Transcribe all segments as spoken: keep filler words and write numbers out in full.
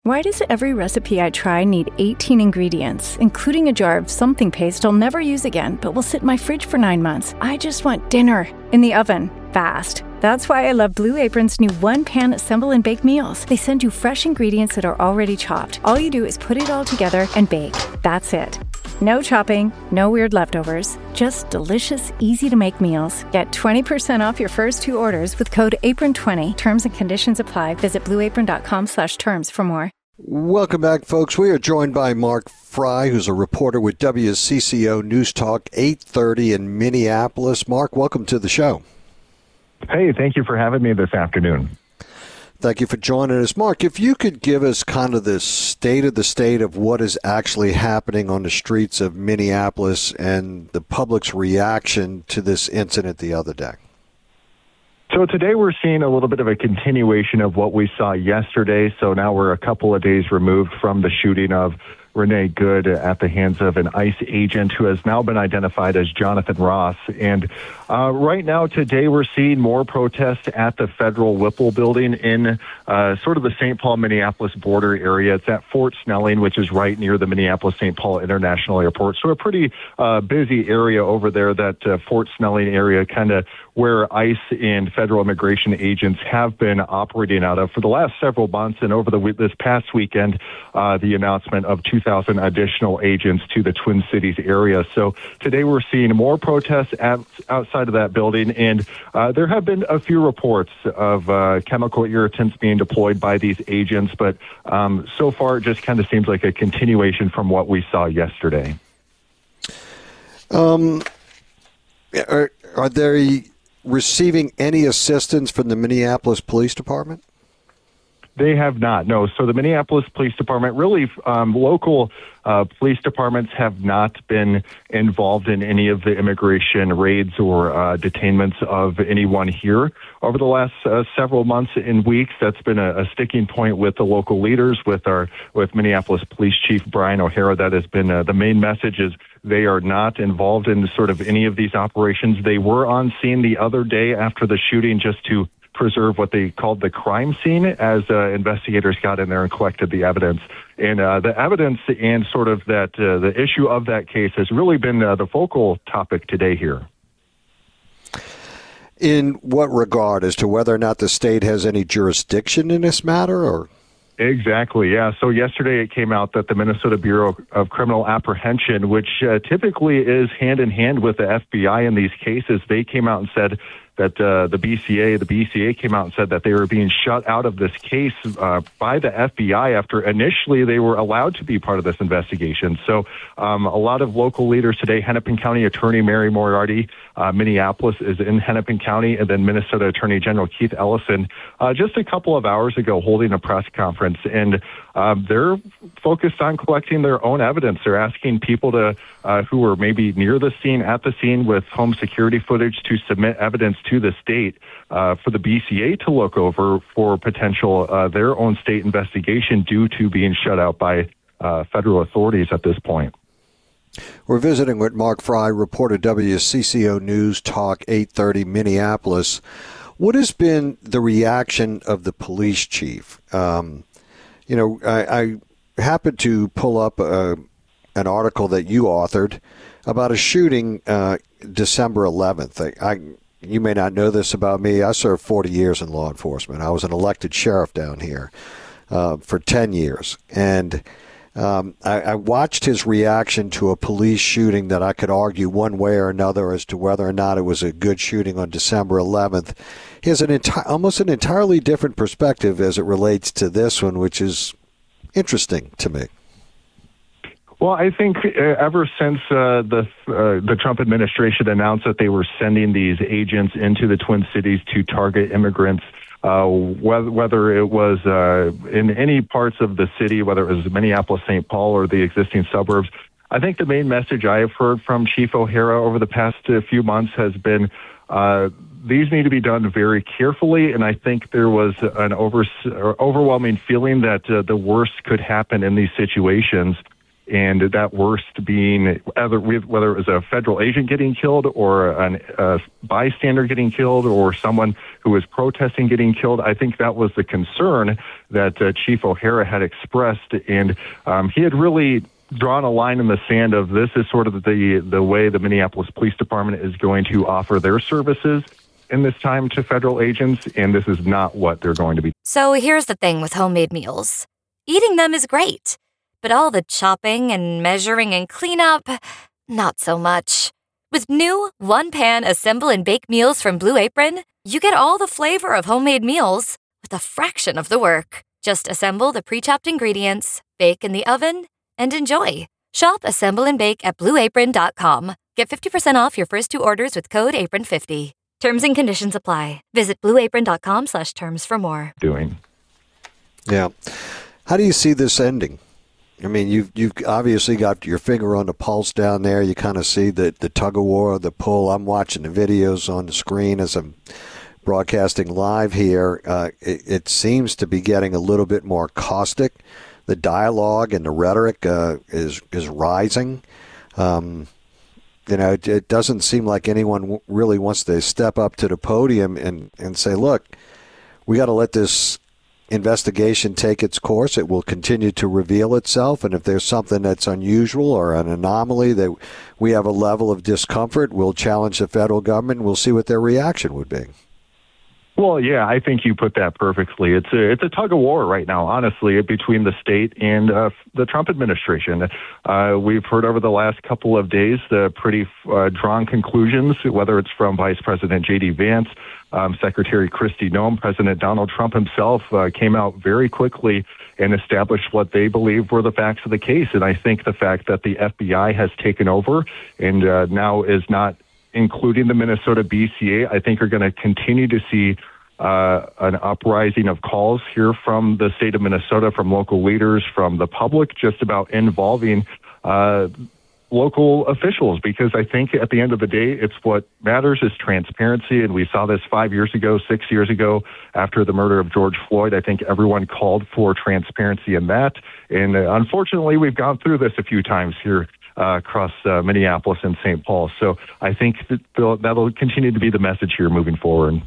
Why does every recipe I try need eighteen ingredients, including a jar of something paste I'll never use again, but will sit in my fridge for nine months? I just want dinner in the oven, fast. That's why I love Blue Apron's new one-pan assemble and bake meals. They send you fresh ingredients that are already chopped. All you do is put it all together and bake. That's it. No chopping, no weird leftovers, just delicious, easy-to-make meals. Get twenty percent off your first two orders with code apron twenty. Terms and conditions apply. Visit blueapron.com slash terms for more. Welcome back, folks. We are joined by Mark Fry, who's a reporter with W C C O News Talk eight thirty in Minneapolis. Mark, welcome to the show. Hey, thank you for having me this afternoon. Thank you for joining us. Mark, if you could give us kind of the state of the state of what is actually happening on the streets of Minneapolis and the public's reaction to this incident the other day. So today we're seeing a little bit of a continuation of what we saw yesterday. So now we're a couple of days removed from the shooting of Renee Good at the hands of an ICE agent who has now been identified as Jonathan Ross. And uh, right now, today, we're seeing more protests at the Federal Whipple building in uh, sort of the Saint Paul, Minneapolis border area. It's at Fort Snelling, which is right near the Minneapolis-Saint Paul International Airport. So a pretty uh, busy area over there, that uh, Fort Snelling area, kind of where ICE and federal immigration agents have been operating out of for the last several months. And over the this past weekend, uh, the announcement of two thousand additional agents to the Twin Cities area. So today we're seeing more protests at, outside of that building. And uh, there have been a few reports of uh, chemical irritants being deployed by these agents. But um, so far, it just kind of seems like a continuation from what we saw yesterday. Um, are, are they receiving any assistance from the Minneapolis Police Department? They have not, no. So the Minneapolis Police Department, really um, local uh, police departments have not been involved in any of the immigration raids or uh, detainments of anyone here over the last uh, several months and weeks. That's been a, a sticking point with the local leaders, with our with Minneapolis Police Chief Brian O'Hara. That has been uh, the main message is they are not involved in sort of any of these operations. They were on scene the other day after the shooting just to preserve what they called the crime scene as uh, investigators got in there and collected the evidence. And uh, the evidence and sort of that uh, the issue of that case has really been uh, the focal topic today here. In what regard, as to whether or not the state has any jurisdiction in this matter, or? Exactly, yeah. So yesterday it came out that the Minnesota Bureau of Criminal Apprehension, which uh, typically is hand in hand with the F B I in these cases, they came out and said that uh, the B C A, the B C A came out and said that they were being shut out of this case uh, by the F B I after initially they were allowed to be part of this investigation. So um, a lot of local leaders today, Hennepin County Attorney Mary Moriarty, uh, Minneapolis is in Hennepin County, and then Minnesota Attorney General Keith Ellison, uh, just a couple of hours ago holding a press conference. And um, they're focused on collecting their own evidence. They're asking people to uh, who were maybe near the scene, at the scene with home security footage to submit evidence to the state uh, for the B C A to look over for potential uh, their own state investigation due to being shut out by uh, federal authorities at this point. We're visiting with Mark Fry, reporter W C C O News Talk eight thirty Minneapolis. What has been the reaction of the police chief? Um, you know, I, I happened to pull up a, an article that you authored about a shooting uh, December eleventh. I, I You may not know this about me. I served forty years in law enforcement. I was an elected sheriff down here uh, for ten years. And um, I, I watched his reaction to a police shooting that I could argue one way or another as to whether or not it was a good shooting on December eleventh. He has an enti- almost an entirely different perspective as it relates to this one, which is interesting to me. Well, I think uh, ever since uh, the uh, the Trump administration announced that they were sending these agents into the Twin Cities to target immigrants, uh, whether, whether it was uh, in any parts of the city, whether it was Minneapolis, Saint Paul, or the existing suburbs, I think the main message I have heard from Chief O'Hara over the past uh, few months has been uh, these need to be done very carefully, and I think there was an over, overwhelming feeling that uh, the worst could happen in these situations. and that worst being either whether it was a federal agent getting killed or an, a bystander getting killed or someone who was protesting getting killed. I think that was the concern that uh, Chief O'Hara had expressed, and um, he had really drawn a line in the sand of this is sort of the the way the Minneapolis Police Department is going to offer their services in this time to federal agents, and this is not what they're going to be. So here's the thing with homemade meals. Eating them is great, but all the chopping and measuring and cleanup, not so much. With new one-pan assemble and bake meals from Blue Apron, you get all the flavor of homemade meals with a fraction of the work. Just assemble the pre-chopped ingredients, bake in the oven, and enjoy. Shop, assemble, and bake at blue apron dot com. Get fifty percent off your first two orders with code apron fifty. Terms and conditions apply. Visit blue apron dot com slash terms for more. Doing. Yeah. How do you see this ending? I mean, you've, you've obviously got your finger on the pulse down there. You kind of see the, the tug-of-war, the pull. I'm watching the videos on the screen as I'm broadcasting live here. Uh, it, it seems to be getting a little bit more caustic. The dialogue and the rhetoric uh, is, is rising. Um You know, it, it doesn't seem like anyone w- really wants to step up to the podium and, and say, look, we got to let this investigation take its course. It will continue to reveal itself. And if there's something that's unusual or an anomaly that we have a level of discomfort, we'll challenge the federal government and we'll see what their reaction would be. Well, yeah, I think you put that perfectly. It's a it's a tug of war right now, honestly, between the state and uh, the Trump administration. Uh, we've heard over the last couple of days the pretty uh, drawn conclusions, whether it's from Vice President J D. Vance, um, Secretary Kristi Noem, President Donald Trump himself uh, came out very quickly and established what they believe were the facts of the case. And I think the fact that the F B I has taken over and uh, now is not including the Minnesota B C A, I think are going to continue to see uh, an uprising of calls here from the state of Minnesota, from local leaders, from the public, just about involving uh, local officials. Because I think at the end of the day, it's what matters is transparency. And we saw this five years ago, six years ago, after the murder of George Floyd. I think everyone called for transparency in that. And uh, unfortunately, we've gone through this a few times here Uh, across uh, Minneapolis and Saint Paul. So I think that that'll continue to be the message here moving forward.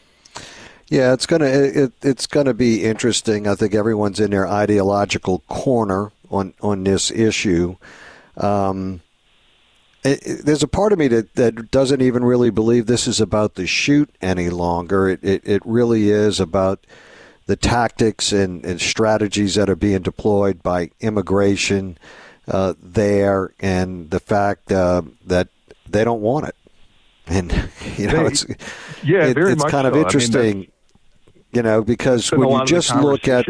Yeah, it's gonna it, it's gonna be interesting. I think everyone's in their ideological corner on on this issue. Um, it, it, there's a part of me that, that doesn't even really believe this is about the shoot any longer. It it, it really is about the tactics and, and strategies that are being deployed by immigration Uh, there, and the fact uh, that they don't want it, and you know, it's yeah, it, very it's much kind of so. interesting, I mean, you know, because when you just look at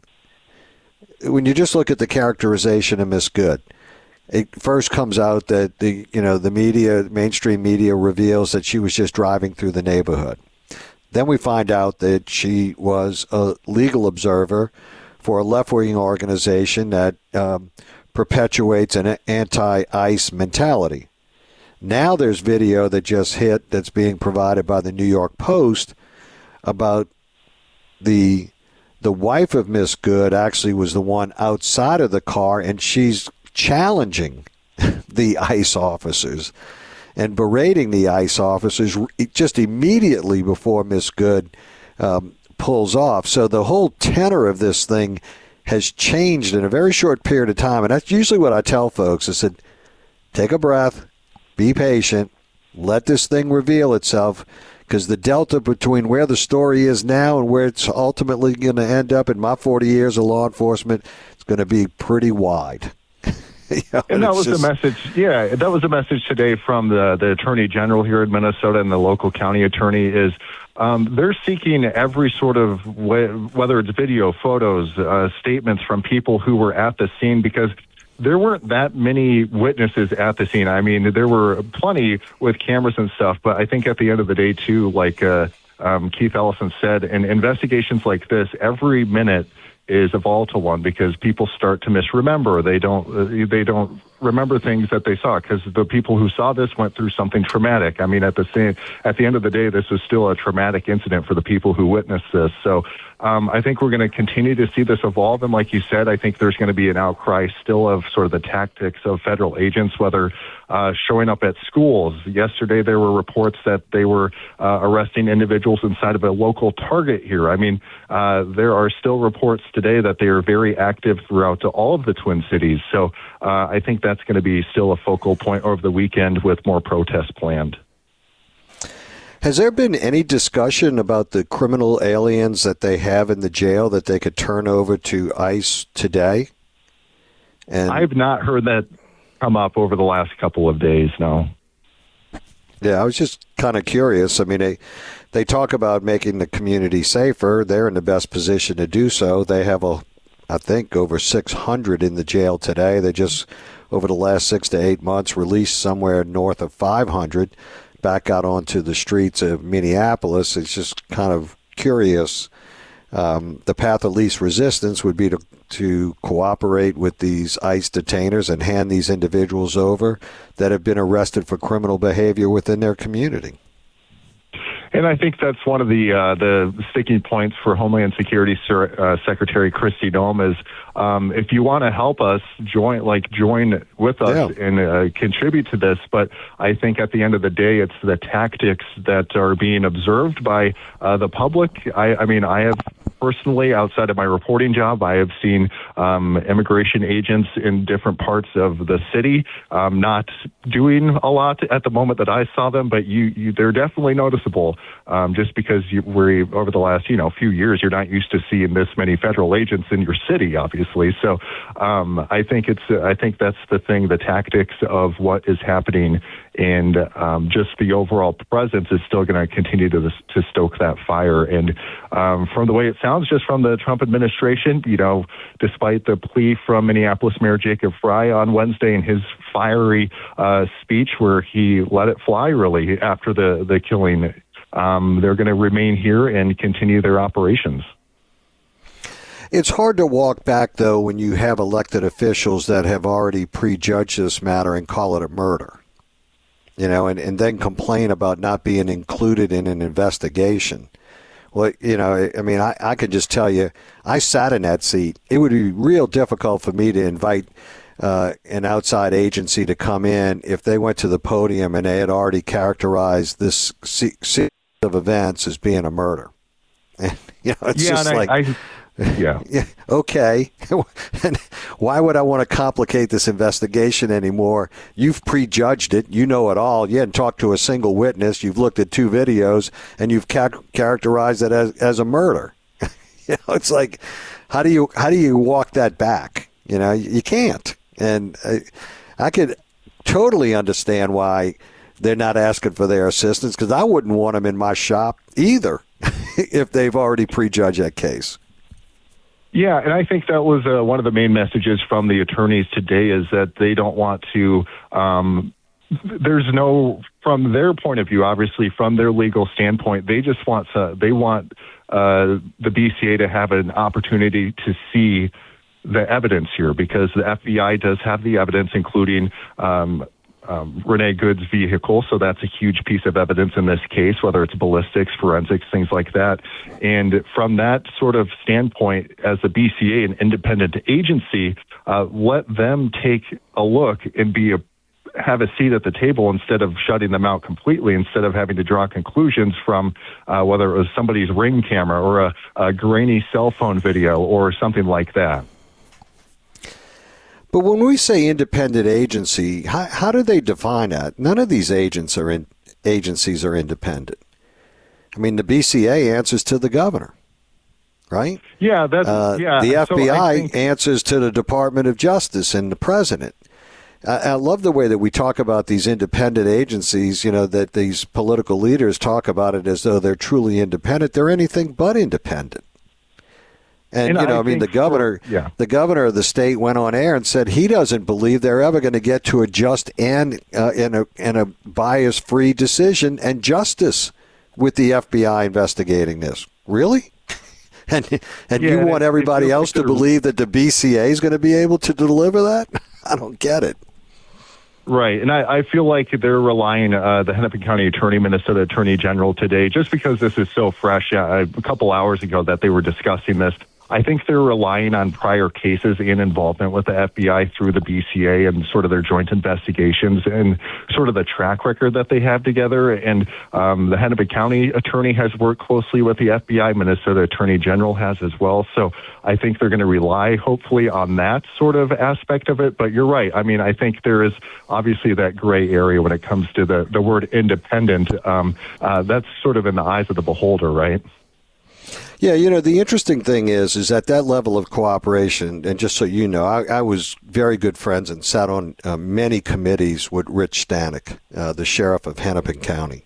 when you just look at the characterization of Miss Good, it first comes out that the you know the media, mainstream media, reveals that she was just driving through the neighborhood. Then we find out that she was a legal observer for a left-wing organization that Um, perpetuates an anti-ICE mentality. Now there's video that just hit that's being provided by the New York Post about the the wife of Miss Good actually was the one outside of the car, and she's challenging the ICE officers and berating the ICE officers just immediately before Miss Good um, pulls off. So the whole tenor of this thing has changed in a very short period of time. And that's usually what I tell folks. I said, take a breath, be patient, let this thing reveal itself, because the delta between where the story is now and where it's ultimately going to end up in my forty years of law enforcement is going to be pretty wide. you know, and that was just... the message, yeah, that was the message today from the, the Attorney General here in Minnesota and the local county attorney is Um, they're seeking every sort of way, whether it's video, photos, uh, statements from people who were at the scene, because there weren't that many witnesses at the scene. I mean, there were plenty with cameras and stuff, but I think at the end of the day, too, like uh, um, Keith Ellison said, in investigations like this, every minute is a volatile one because people start to misremember. They don't. Uh, they don't remember things that they saw because the people who saw this went through something traumatic. I mean, at the same, at the end of the day, this was still a traumatic incident for the people who witnessed this. So um, I think we're going to continue to see this evolve. And like you said, I think there's going to be an outcry still of sort of the tactics of federal agents, whether uh, showing up at schools. Yesterday, there were reports that they were uh, arresting individuals inside of a local Target here. I mean, uh, there are still reports today that they are very active throughout all of the Twin Cities. So uh, I think that's going to be still a focal point over the weekend with more protests planned. Has there been any discussion about the criminal aliens that they have in the jail that they could turn over to ICE today? And I've not heard that come up over the last couple of days, no. Yeah, I was just kind of curious. I mean, they, they talk about making the community safer. They're in the best position to do so. They have, a, I think, over six hundred in the jail today. They just, over the last six to eight months, released somewhere north of five hundred. Back out onto the streets of Minneapolis. It's just kind of curious. Um, the path of least resistance would be to, to cooperate with these ICE detainers and hand these individuals over that have been arrested for criminal behavior within their community. And I think that's one of the uh, the sticking points for Homeland Security Sir, uh, Secretary Kristi Noem is um, if you want to help us join, like join with us yeah. and uh, contribute to this. But I think at the end of the day, it's the tactics that are being observed by uh, the public. I, I mean, I have personally, outside of my reporting job, I have seen um, immigration agents in different parts of the city um, not doing a lot at the moment that I saw them, but you, you they're definitely noticeable. Um, just because you, we're over the last, you know, few years, you're not used to seeing this many federal agents in your city, obviously. So um, I think it's, uh, I think that's the thing, the tactics of what is happening, and um, just the overall presence is still going to continue to to stoke that fire. And um, from the way it sounds, just from the Trump administration, you know, despite the plea from Minneapolis Mayor Jacob Frey on Wednesday in his fiery uh, speech, where he let it fly really after the the killing. Um, they're going to remain here and continue their operations. It's hard to walk back, though, when you have elected officials that have already prejudged this matter and call it a murder, you know, and, and then complain about not being included in an investigation. Well, you know, I mean, I, I can just tell you, I sat in that seat. It would be real difficult for me to invite Uh, an outside agency to come in if they went to the podium and they had already characterized this series of events as being a murder. And, you know, it's yeah, just like, I, I, yeah. yeah, okay. And why would I want to complicate this investigation anymore? You've prejudged it. You know it all. You hadn't talked to a single witness. You've looked at two videos and you've ca- characterized it as, as a murder. You know, it's like, how do you how do you walk that back? You know, you can't. And I, I could totally understand why they're not asking for their assistance, because I wouldn't want them in my shop either if they've already prejudged that case. Yeah, and I think that was uh, one of the main messages from the attorneys today, is that they don't want to um, there's no, from their point of view, obviously from their legal standpoint, they just want to, they want uh, the B C A to have an opportunity to see the evidence here, because the F B I does have the evidence, including um, um, Renee Good's vehicle. So that's a huge piece of evidence in this case, whether it's ballistics, forensics, things like that. And from that sort of standpoint, as the B C A, an independent agency, uh, let them take a look and be a have a seat at the table instead of shutting them out completely, instead of having to draw conclusions from uh, whether it was somebody's Ring camera or a, a grainy cell phone video or something like that. But when we say independent agency, how, how do they define that? None of these agents are in, agencies are independent. I mean, the B C A answers to the governor, right? Yeah, that's uh, yeah. The F B I so I think... answers to the Department of Justice and the president. I, I love the way that we talk about these independent agencies, you know, that these political leaders talk about it as though they're truly independent. They're anything but independent. And, and you know, I, I mean, the governor, for, yeah. the governor of the state went on air and said he doesn't believe they're ever going to get to a just and uh, and a and a bias-free decision and justice with the F B I investigating this. Really? and and yeah, you and want it, everybody it else like to believe that the B C A is going to be able to deliver that? I don't get it. Right, and I, I feel like they're relying, uh, the Hennepin County Attorney, Minnesota Attorney General today, just because this is so fresh, uh, a couple hours ago that they were discussing this. I think they're relying on prior cases and involvement with the F B I through the B C A and sort of their joint investigations and sort of the track record that they have together. And um, the Hennepin County Attorney has worked closely with the F B I. Minnesota Attorney General has as well. So I think they're going to rely, hopefully, on that sort of aspect of it. But you're right. I mean, I think there is obviously that gray area when it comes to the, the word independent. Um, uh, that's sort of in the eyes of the beholder, right? Yeah, you know, the interesting thing is, is at that level of cooperation, and just so you know, I, I was very good friends and sat on uh, many committees with Rich Stanek, uh, the sheriff of Hennepin County.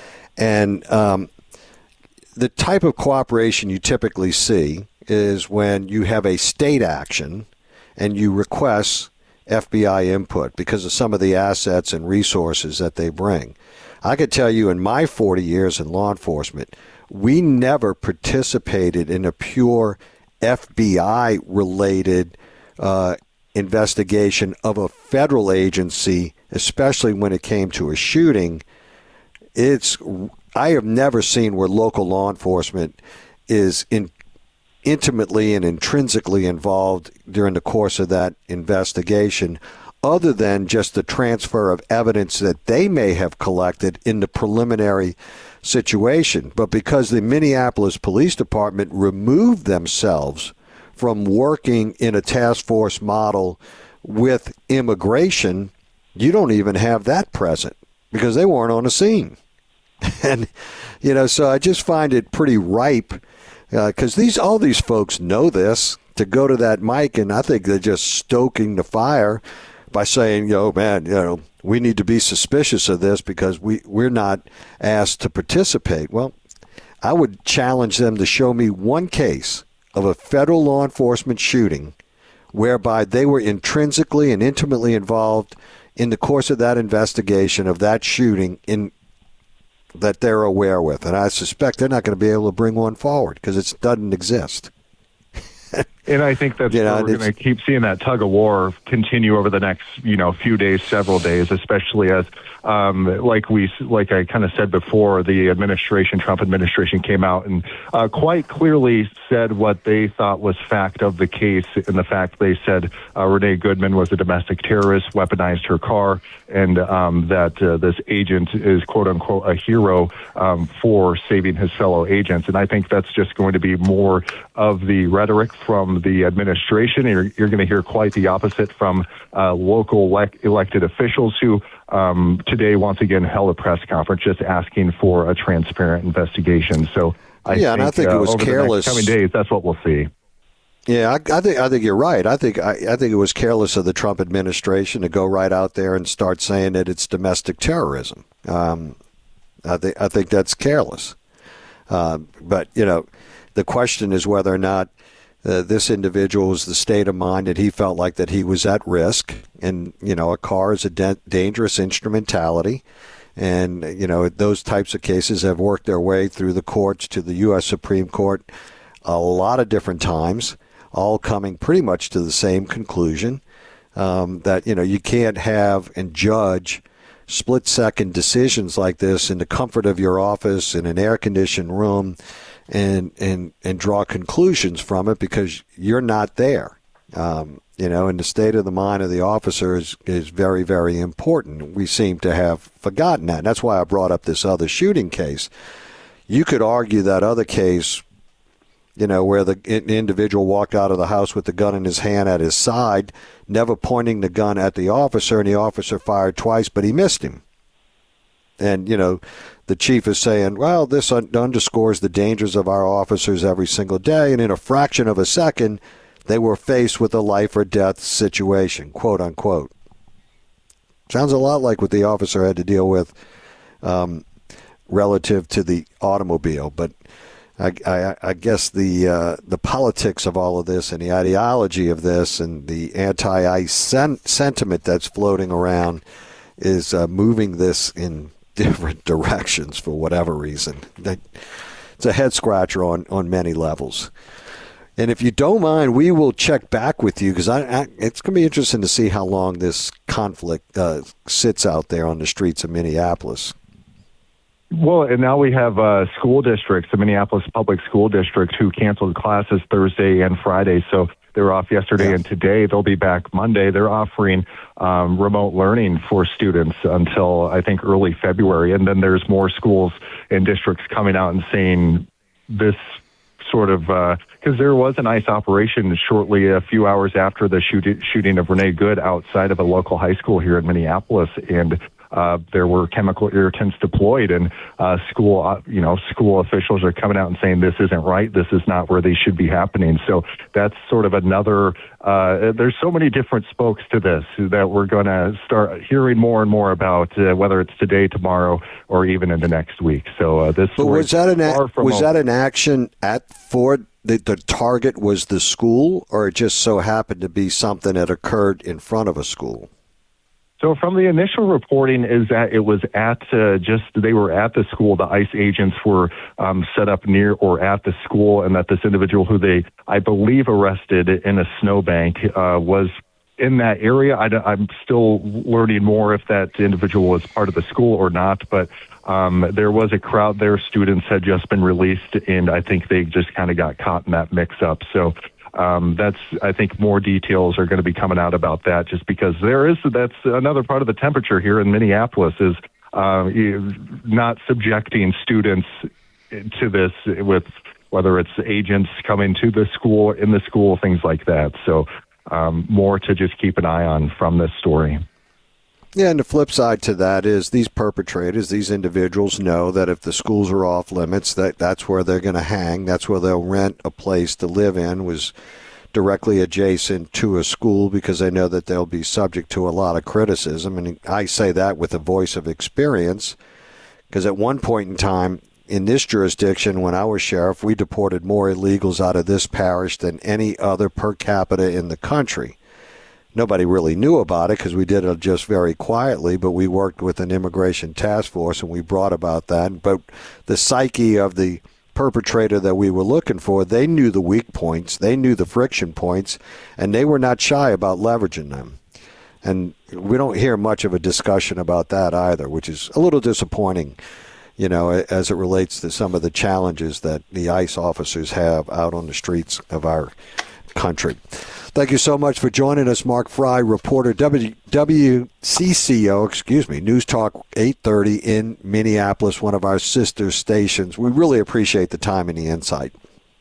And um, the type of cooperation you typically see is when you have a state action and you request F B I input because of some of the assets and resources that they bring. I could tell you in my forty years in law enforcement, we never participated in a pure F B I-related uh, investigation of a federal agency, especially when it came to a shooting. It's I have never seen where local law enforcement is in, intimately and intrinsically involved during the course of that investigation, other than just the transfer of evidence that they may have collected in the preliminary situation. But because the Minneapolis Police Department removed themselves from working in a task force model with immigration, you don't even have that present because they weren't on the scene. And, you know, so I just find it pretty ripe because uh, these all these folks know this, to go to that mic, and I think they're just stoking the fire by saying, yo, man, you know, we need to be suspicious of this because we, we're not asked to participate. Well, I would challenge them to show me one case of a federal law enforcement shooting whereby they were intrinsically and intimately involved in the course of that investigation of that shooting in that they're aware with. And I suspect they're not going to be able to bring one forward because it doesn't exist. And I think that's you know, where we're going to keep seeing that tug of war continue over the next, you know, few days, several days, especially as, um, like we, like I kind of said before, the administration, Trump administration came out and uh, quite clearly said what they thought was fact of the case. And the fact they said uh, Renee Goodman was a domestic terrorist, weaponized her car, and um, that uh, this agent is, quote unquote, a hero um, for saving his fellow agents. And I think that's just going to be more of the rhetoric from the administration. You're, you're going to hear quite the opposite from uh, local elect, elected officials who um, today once again held a press conference just asking for a transparent investigation. So I yeah, think, and I think uh, it was over careless. The next coming days, that's what we'll see. Yeah, I, I think I think you're right. I think I, I think it was careless of the Trump administration to go right out there and start saying that it's domestic terrorism. Um, I think I think that's careless. Uh, but you know, the question is whether or not uh, this individual was the state of mind that he felt like that he was at risk. And you know, a car is a de- dangerous instrumentality. And, you know, those types of cases have worked their way through the courts to the U S Supreme Court a lot of different times, all coming pretty much to the same conclusion, um, that, you know, you can't have and judge split-second decisions like this in the comfort of your office in an air-conditioned room and, and, and draw conclusions from it because you're not there. Um, you know, and the state of the mind of the officer is, is very, very important. We seem to have forgotten that. And that's why I brought up this other shooting case. You could argue that other case, you know, where the individual walked out of the house with the gun in his hand at his side, never pointing the gun at the officer, and the officer fired twice, but he missed him. And, you know, the chief is saying, well, this un- underscores the dangers of our officers every single day, and in a fraction of a second, they were faced with a life or death situation, quote unquote. Sounds a lot like what the officer had to deal with um, relative to the automobile. But I, I, I guess the uh, the politics of all of this and the ideology of this and the anti-ICE sen- sentiment that's floating around is uh, moving this in different directions for whatever reason. It's a head scratcher on, on many levels. And if you don't mind, we will check back with you because I, I, it's going to be interesting to see how long this conflict uh, sits out there on the streets of Minneapolis. Well, and now we have uh, school districts, the Minneapolis Public School District, who canceled classes Thursday and Friday. So they were off yesterday, yeah. and today they'll be back Monday. They're offering um, remote learning for students until, I think, early February. And then there's more schools and districts coming out and saying this sort of, because uh, there was an ICE operation shortly a few hours after the shoot- shooting of Renee Good outside of a local high school here in Minneapolis, and uh, there were chemical irritants deployed, and uh, school, uh, you know, school officials are coming out and saying this isn't right, this is not where they should be happening. So that's sort of another. Uh, there's so many different spokes to this that we're going to start hearing more and more about, uh, whether it's today, tomorrow, or even in the next week. So uh, this. But was that an a- was that an action at Ford? The, the target was the school, or it just so happened to be something that occurred in front of a school? So from the initial reporting is that it was at uh, just, they were at the school. The ICE agents were um, set up near or at the school, and that this individual who they, I believe, arrested in a snowbank uh, was in that area. I, I'm still learning more if that individual was part of the school or not, but um, there was a crowd there. Students had just been released, and I think they just kind of got caught in that mix-up. So Um, that's, I think more details are going to be coming out about that, just because there is, that's another part of the temperature here in Minneapolis is uh, not subjecting students to this with whether it's agents coming to the school, in the school, things like that. So um, more to just keep an eye on from this story. Yeah, and the flip side to that is these perpetrators, these individuals know that if the schools are off limits, that that's where they're going to hang. That's where they'll rent a place to live in, was directly adjacent to a school, because they know that they'll be subject to a lot of criticism. And I say that with a voice of experience, because at one point in time in this jurisdiction, when I was sheriff, we deported more illegals out of this parish than any other per capita in the country. Nobody really knew about it because we did it just very quietly, but we worked with an immigration task force and we brought about that. But the psyche of the perpetrator that we were looking for, they knew the weak points, they knew the friction points, and they were not shy about leveraging them. And we don't hear much of a discussion about that either, which is a little disappointing, you know, as it relates to some of the challenges that the ICE officers have out on the streets of our country. Thank you so much for joining us, Mark Fry, reporter, W W C C O, excuse me, News Talk eight thirty in Minneapolis, one of our sister stations. We really appreciate the time and the insight.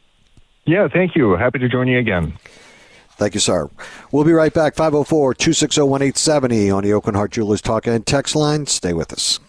Yeah, thank you. Happy to join you again. Thank you, sir. We'll be right back. five oh four, two six oh, one eight seven oh on the Oakland Heart Jewelers Talk and Text line. Stay with us.